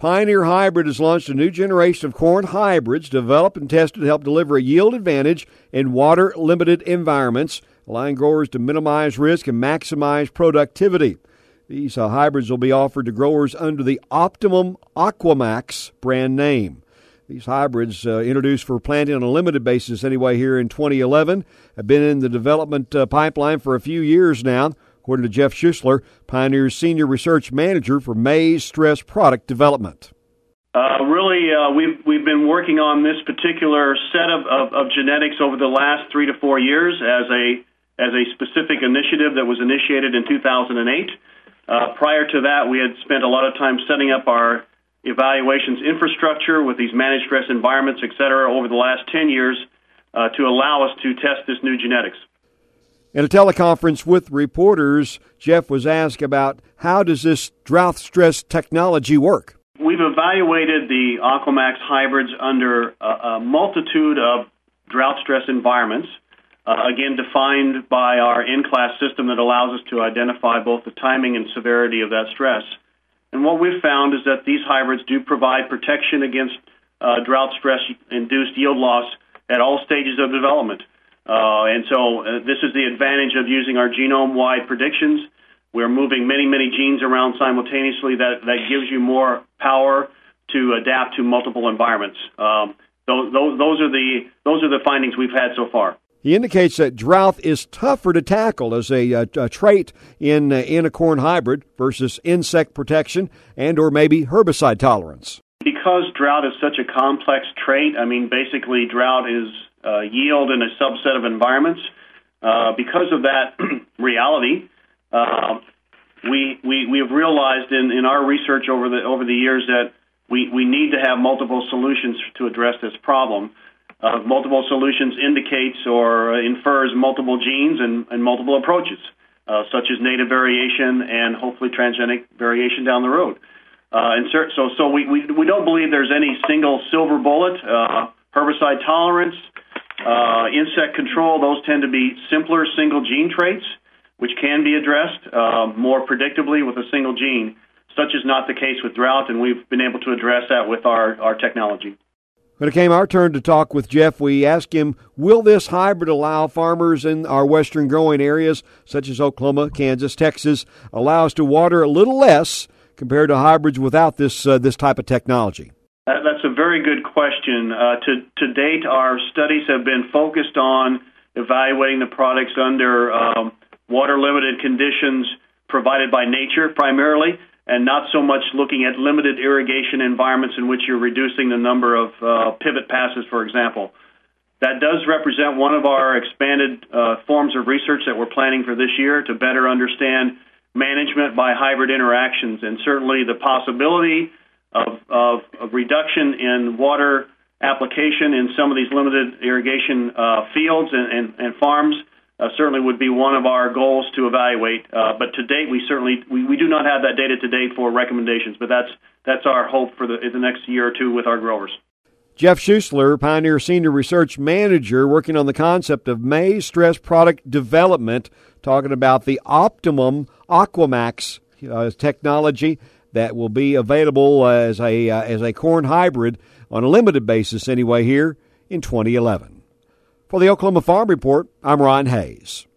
Pioneer Hybrid has launched a new generation of corn hybrids developed and tested to help deliver a yield advantage in water-limited environments, allowing growers to minimize risk and maximize productivity. These hybrids will be offered to growers under the Optimum Aquamax brand name. These hybrids, introduced for planting on a limited basis anyway here in 2011, have been in the development pipeline for a few years now, according to Jeff Schuessler, Pioneer's Senior Research Manager for Maize Stress Product Development. We've been working on this particular set of genetics over the last 3 to 4 years as a specific initiative that was initiated in 2008. Prior to that, we had spent a lot of time setting up our evaluations infrastructure with these managed stress environments, et cetera, over the last 10 years to allow us to test this new genetics. In a teleconference with reporters, Jeff was asked about how does this drought stress technology work? We've evaluated the Aquamax hybrids under a multitude of drought stress environments, again defined by our in-class system that allows us to identify both the timing and severity of that stress. And what we've found is that these hybrids do provide protection against drought stress-induced yield loss at all stages of development. And so this is the advantage of using our genome-wide predictions. We're moving many, many genes around simultaneously. That gives you more power to adapt to multiple environments. Those are the findings we've had so far. He indicates that drought is tougher to tackle as a trait in a corn hybrid versus insect protection and or maybe herbicide tolerance. Because drought is such a complex trait, basically drought is yield in a subset of environments. Because of that reality, we have realized in our research over the years that we need to have multiple solutions to address this problem. Multiple solutions indicates or infers multiple genes and multiple approaches, such as native variation and hopefully transgenic variation down the road. So we don't believe there's any single silver bullet. Herbicide tolerance, insect control, those tend to be simpler single gene traits, which can be addressed more predictably with a single gene. Such is not the case with drought, and we've been able to address that with our technology. When it came our turn to talk with Jeff, we asked him, will this hybrid allow farmers in our western growing areas, such as Oklahoma, Kansas, Texas, allow us to water a little less compared to hybrids without this type of technology? That's a very good question. To date, our studies have been focused on evaluating the products under water-limited conditions provided by nature primarily, and not so much looking at limited irrigation environments in which you're reducing the number of pivot passes, for example. That does represent one of our expanded forms of research that we're planning for this year to better understand management by hybrid interactions, and certainly the possibility of reduction in water application in some of these limited irrigation fields and farms certainly would be one of our goals to evaluate. But to date, we do not have that data to date for recommendations, but that's our hope for the next year or two with our growers. Jeff Schuessler, Pioneer Senior Research Manager, working on the concept of maize stress product development, talking about the Optimum Aquamax technology that will be available as a corn hybrid on a limited basis anyway here in 2011. For the Oklahoma Farm Report, I'm Ron Hayes.